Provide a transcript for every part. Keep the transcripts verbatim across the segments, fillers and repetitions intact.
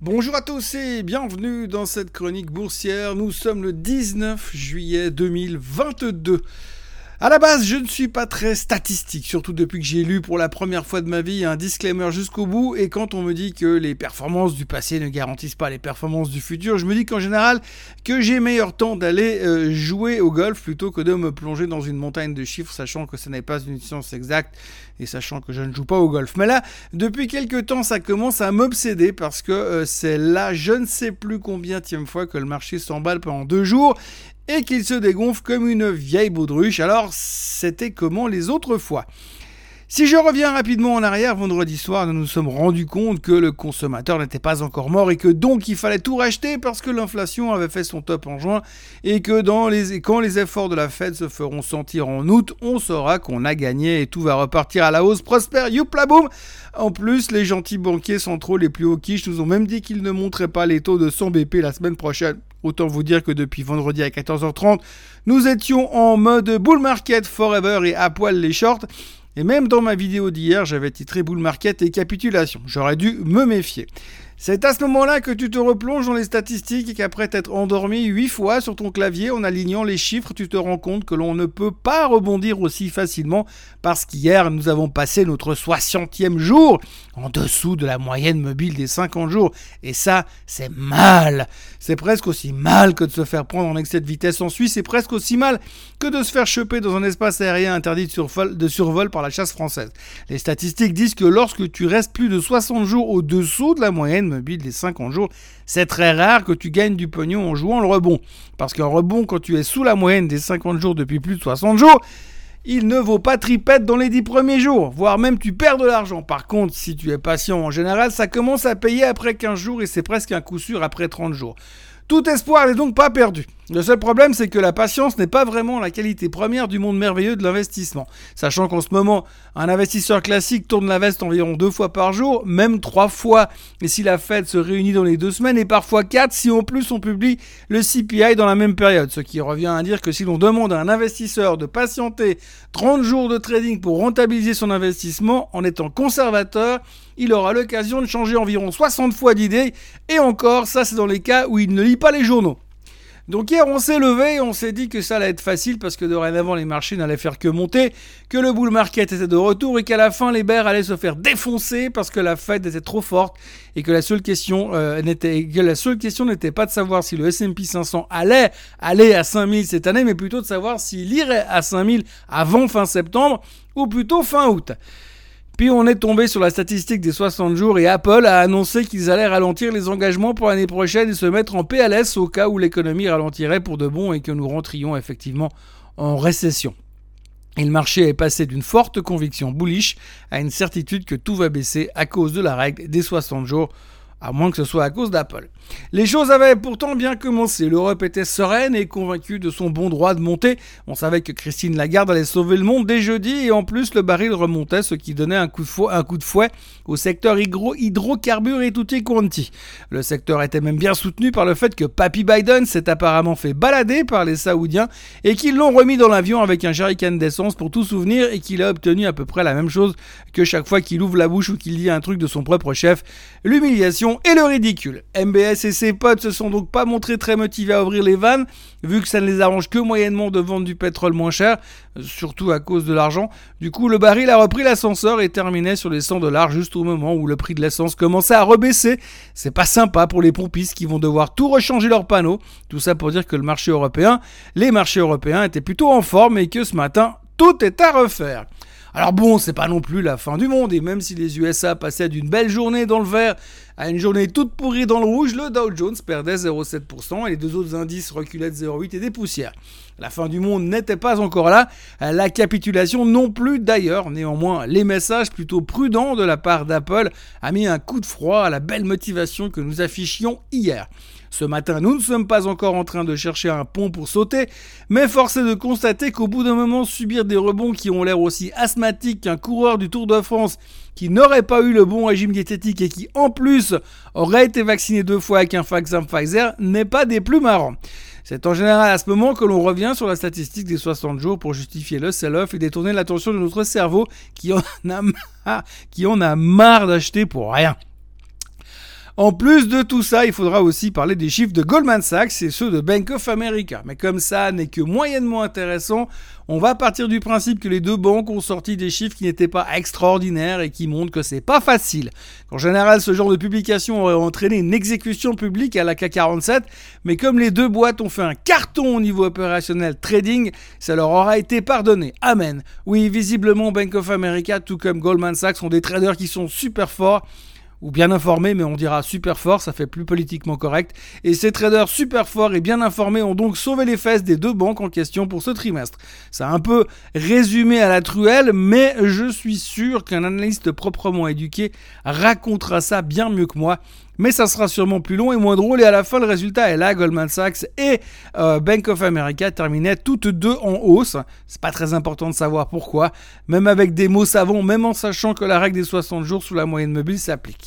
Bonjour à tous et bienvenue dans cette chronique boursière. Nous sommes le dix-neuf juillet deux mille vingt-deux. À la base, je ne suis pas très statistique, surtout depuis que j'ai lu pour la première fois de ma vie un disclaimer jusqu'au bout. Et quand on me dit que les performances du passé ne garantissent pas les performances du futur, je me dis qu'en général, que j'ai meilleur temps d'aller euh, jouer au golf plutôt que de me plonger dans une montagne de chiffres, sachant que ce n'est pas une science exacte et sachant que je ne joue pas au golf. Mais là, depuis quelques temps, ça commence à m'obséder parce que euh, c'est là, je ne sais plus combienième fois que le marché s'emballe pendant deux jours et qu'il se dégonfle comme une vieille baudruche. Alors, c'était comment les autres fois ? Si je reviens rapidement en arrière, vendredi soir, nous nous sommes rendus compte que le consommateur n'était pas encore mort et que donc il fallait tout racheter parce que l'inflation avait fait son top en juin et que dans les, quand les efforts de la Fed se feront sentir en août, on saura qu'on a gagné et tout va repartir à la hausse prospère, youpla boum. En plus, les gentils banquiers centraux les plus hauts quiches nous ont même dit qu'ils ne montreraient pas les taux de cent B P la semaine prochaine. Autant vous dire que depuis vendredi à quatorze heures trente, nous étions en mode bull market forever et à poil les shorts. Et même dans ma vidéo d'hier, j'avais titré bull market et capitulation. J'aurais dû me méfier. C'est à ce moment-là que tu te replonges dans les statistiques et qu'après t'être endormi huit fois sur ton clavier en alignant les chiffres, tu te rends compte que l'on ne peut pas rebondir aussi facilement parce qu'hier, nous avons passé notre soixantième jour en dessous de la moyenne mobile des cinquante jours. Et ça, c'est mal. C'est presque aussi mal que de se faire prendre en excès de vitesse en Suisse. C'est presque aussi mal que de se faire choper dans un espace aérien interdit de survol, de survol par la chasse française. Les statistiques disent que lorsque tu restes plus de soixante jours au-dessous de la moyenne mobile des cinquante jours, c'est très rare que tu gagnes du pognon en jouant le rebond. Parce qu'un rebond, quand tu es sous la moyenne des cinquante jours depuis plus de soixante jours, il ne vaut pas tripette dans les dix premiers jours, voire même tu perds de l'argent. Par contre, si tu es patient en général, ça commence à payer après quinze jours et c'est presque un coup sûr après trente jours. Tout espoir n'est donc pas perdu. Le seul problème, c'est que la patience n'est pas vraiment la qualité première du monde merveilleux de l'investissement. Sachant qu'en ce moment, un investisseur classique tourne la veste environ deux fois par jour, même trois fois. Et si la Fed se réunit dans les deux semaines, et parfois quatre, si en plus on publie le C P I dans la même période. Ce qui revient à dire que si l'on demande à un investisseur de patienter trente jours de trading pour rentabiliser son investissement, en étant conservateur, il aura l'occasion de changer environ soixante fois d'idée. Et encore, ça c'est dans les cas où il ne lit pas les journaux. Donc hier, on s'est levé et on s'est dit que ça allait être facile parce que dorénavant, les marchés n'allaient faire que monter, que le bull market était de retour et qu'à la fin, les bears allaient se faire défoncer parce que la Fed était trop forte et que la seule question, euh, n'était, que la seule question n'était pas de savoir si le S and P cinq cents allait aller à cinq mille cette année, mais plutôt de savoir s'il irait à cinq mille avant fin septembre ou plutôt fin août. Puis on est tombé sur la statistique des soixante jours et Apple a annoncé qu'ils allaient ralentir les engagements pour l'année prochaine et se mettre en P L S au cas où l'économie ralentirait pour de bon et que nous rentrions effectivement en récession. Et le marché est passé d'une forte conviction bullish à une certitude que tout va baisser à cause de la règle des soixante jours, à moins que ce soit à cause d'Apple. Les choses avaient pourtant bien commencé. L'Europe était sereine et convaincue de son bon droit de monter. On savait que Christine Lagarde allait sauver le monde dès jeudi et en plus le baril remontait, ce qui donnait un coup de fouet, un coup de fouet au secteur hydro, hydrocarbures et tutti quanti. Le secteur était même bien soutenu par le fait que Papy Biden s'est apparemment fait balader par les Saoudiens et qu'ils l'ont remis dans l'avion avec un jerrycan d'essence pour tout souvenir et qu'il a obtenu à peu près la même chose que chaque fois qu'il ouvre la bouche ou qu'il dit un truc de son propre chef, l'humiliation et le ridicule. M B S et ses potes se sont donc pas montrés très motivés à ouvrir les vannes, vu que ça ne les arrange que moyennement de vendre du pétrole moins cher, surtout à cause de l'argent. Du coup, le baril a repris l'ascenseur et terminait sur les cent dollars juste au moment où le prix de l'essence commençait à rebaisser. C'est pas sympa pour les pompistes qui vont devoir tout rechanger leurs panneaux. Tout ça pour dire que le marché européen, les marchés européens étaient plutôt en forme et que ce matin, tout est à refaire. Alors bon, c'est pas non plus la fin du monde, et même si les U S A passaient d'une belle journée dans le vert à une journée toute pourrie dans le rouge, le Dow Jones perdait zéro virgule sept pour cent et les deux autres indices reculaient de zéro virgule huit et des poussières. La fin du monde n'était pas encore là, la capitulation non plus d'ailleurs. Néanmoins, les messages plutôt prudents de la part d'Apple a mis un coup de froid à la belle motivation que nous affichions hier. Ce matin, nous ne sommes pas encore en train de chercher un pont pour sauter, mais force est de constater qu'au bout d'un moment, subir des rebonds qui ont l'air aussi asthmatiques qu'un coureur du Tour de France qui n'aurait pas eu le bon régime diététique et qui, en plus, aurait été vacciné deux fois avec un vaccin Pfizer, n'est pas des plus marrants. C'est en général à ce moment que l'on revient sur la statistique des soixante jours pour justifier le sell-off et détourner l'attention de notre cerveau qui en a marre, qui en a marre d'acheter pour rien. En plus de tout ça, il faudra aussi parler des chiffres de Goldman Sachs et ceux de Bank of America. Mais comme ça n'est que moyennement intéressant, on va partir du principe que les deux banques ont sorti des chiffres qui n'étaient pas extraordinaires et qui montrent que c'est pas facile. En général, ce genre de publication aurait entraîné une exécution publique à la C A C quarante-sept, mais comme les deux boîtes ont fait un carton au niveau opérationnel trading, ça leur aura été pardonné. Amen. Oui, visiblement, Bank of America, tout comme Goldman Sachs, sont des traders qui sont super forts, ou bien informés, mais on dira super fort, ça fait plus politiquement correct. Et ces traders super forts et bien informés ont donc sauvé les fesses des deux banques en question pour ce trimestre. C'est un peu résumé à la truelle, mais je suis sûr qu'un analyste proprement éduqué racontera ça bien mieux que moi. Mais ça sera sûrement plus long et moins drôle, et à la fin le résultat est là. Goldman Sachs et euh, Bank of America terminaient toutes deux en hausse. C'est pas très important de savoir pourquoi, même avec des mots savants, même en sachant que la règle des soixante jours sous la moyenne mobile s'applique.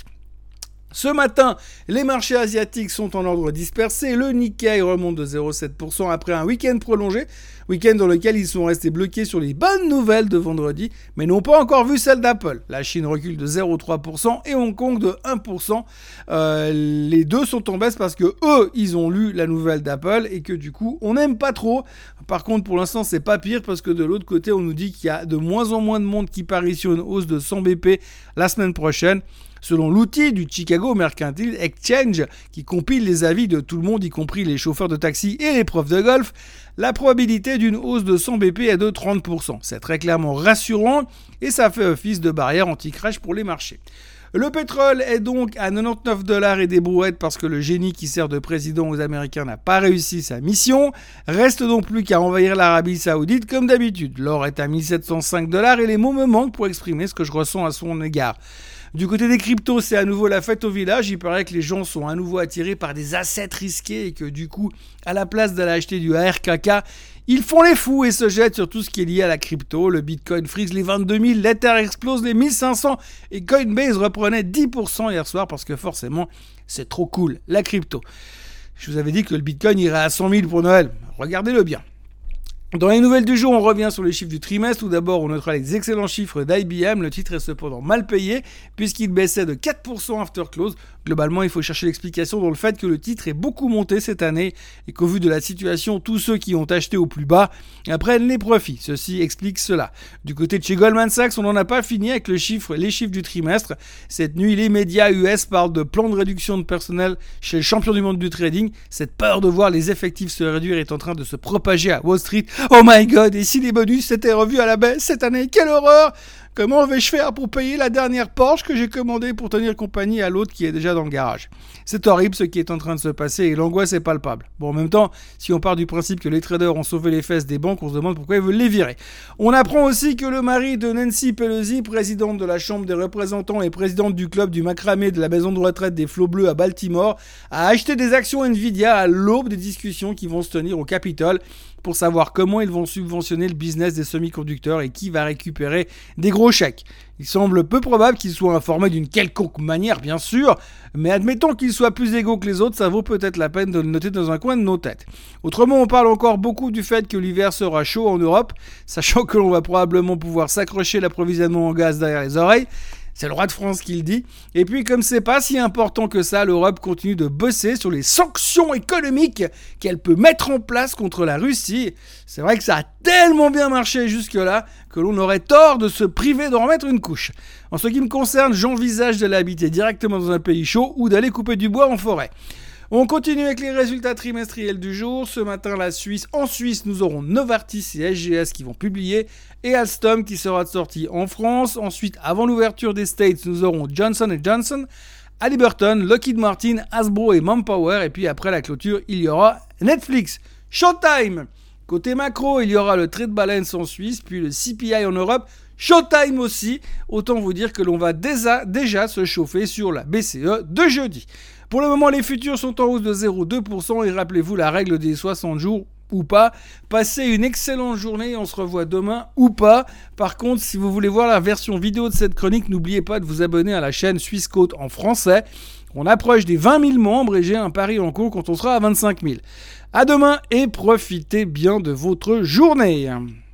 Ce matin, les marchés asiatiques sont en ordre dispersé. Le Nikkei remonte de zéro virgule sept pour cent après un week-end prolongé, week-end dans lequel ils sont restés bloqués sur les bonnes nouvelles de vendredi, mais n'ont pas encore vu celle d'Apple. La Chine recule de zéro virgule trois pour cent et Hong Kong de un pour cent. Euh, les deux sont en baisse parce que eux, ils ont lu la nouvelle d'Apple et que du coup, on n'aime pas trop. Par contre, pour l'instant, c'est pas pire parce que de l'autre côté, on nous dit qu'il y a de moins en moins de monde qui parie sur une hausse de cent B P la semaine prochaine. Selon l'outil du Chicago Mercantile Exchange, qui compile les avis de tout le monde, y compris les chauffeurs de taxi et les profs de golf, la probabilité d'une hausse de cent B P est de trente pour cent. C'est très clairement rassurant et ça fait office de barrière anti-crash pour les marchés. Le pétrole est donc à quatre-vingt-dix-neuf dollars et des brouettes parce que le génie qui sert de président aux Américains n'a pas réussi sa mission. Reste donc plus qu'à envahir l'Arabie Saoudite comme d'habitude. L'or est à mille sept cent cinq dollars et les mots me manquent pour exprimer ce que je ressens à son égard. Du côté des cryptos, c'est à nouveau la fête au village. Il paraît que les gens sont à nouveau attirés par des assets risqués et que du coup, à la place d'aller acheter du A R K K, ils font les fous et se jettent sur tout ce qui est lié à la crypto. Le Bitcoin frise les vingt-deux mille, l'Ether explose les mille cinq cents et Coinbase reprenait dix pour cent hier soir parce que forcément, c'est trop cool, la crypto. Je vous avais dit que le Bitcoin irait à cent mille pour Noël. Regardez-le bien. Dans les nouvelles du jour, on revient sur les chiffres du trimestre. Tout d'abord, on notera les excellents chiffres d'I B M. Le titre est cependant mal payé puisqu'il baissait de quatre pour cent after close. Globalement, il faut chercher l'explication dans le fait que le titre est beaucoup monté cette année et qu'au vu de la situation, tous ceux qui ont acheté au plus bas prennent les profits. Ceci explique cela. Du côté de chez Goldman Sachs, on n'en a pas fini avec le chiffre, les chiffres du trimestre. Cette nuit, les médias U S parlent de plan de réduction de personnel chez le champion du monde du trading. Cette peur de voir les effectifs se réduire est en train de se propager à Wall Street. Oh my god, et si les bonus s'étaient revus à la baisse cette année, quelle horreur! Comment vais-je faire pour payer la dernière Porsche que j'ai commandée pour tenir compagnie à l'autre qui est déjà dans le garage? C'est horrible ce qui est en train de se passer et l'angoisse est palpable. Bon, en même temps, si on part du principe que les traders ont sauvé les fesses des banques, on se demande pourquoi ils veulent les virer. On apprend aussi que le mari de Nancy Pelosi, présidente de la Chambre des représentants et présidente du club du macramé de la maison de retraite des Flots Bleus à Baltimore, a acheté des actions Nvidia à l'aube des discussions qui vont se tenir au Capitole pour savoir comment ils vont subventionner le business des semi-conducteurs et qui va récupérer des gros chèques. Il semble peu probable qu'ils soient informés d'une quelconque manière, bien sûr, mais admettons qu'ils soient plus égaux que les autres, ça vaut peut-être la peine de le noter dans un coin de nos têtes. Autrement, on parle encore beaucoup du fait que l'hiver sera chaud en Europe, sachant que l'on va probablement pouvoir s'accrocher l'approvisionnement en gaz derrière les oreilles. C'est le roi de France qui le dit. Et puis, comme c'est pas si important que ça, l'Europe continue de bosser sur les sanctions économiques qu'elle peut mettre en place contre la Russie. C'est vrai que ça a tellement bien marché jusque-là que l'on aurait tort de se priver d'en remettre une couche. En ce qui me concerne, j'envisage d'aller habiter directement dans un pays chaud ou d'aller couper du bois en forêt. On continue avec les résultats trimestriels du jour. Ce matin, la Suisse. En Suisse, nous aurons Novartis et S G S qui vont publier et Alstom qui sera sorti en France. Ensuite, avant l'ouverture des States, nous aurons Johnson and Johnson, Halliburton, Lockheed Martin, Hasbro et Manpower. Et puis après la clôture, il y aura Netflix. Showtime. Côté macro, il y aura le Trade Balance en Suisse, puis le C P I en Europe. Showtime aussi. Autant vous dire que l'on va déjà, déjà se chauffer sur la B C E de jeudi. Pour le moment, les futurs sont en hausse de zéro virgule deux pour cent et rappelez-vous la règle des soixante jours ou pas. Passez une excellente journée et on se revoit demain ou pas. Par contre, si vous voulez voir la version vidéo de cette chronique, n'oubliez pas de vous abonner à la chaîne Suisse Côte en français. On approche des vingt mille membres et j'ai un pari en cours quand on sera à vingt-cinq mille. À demain et profitez bien de votre journée.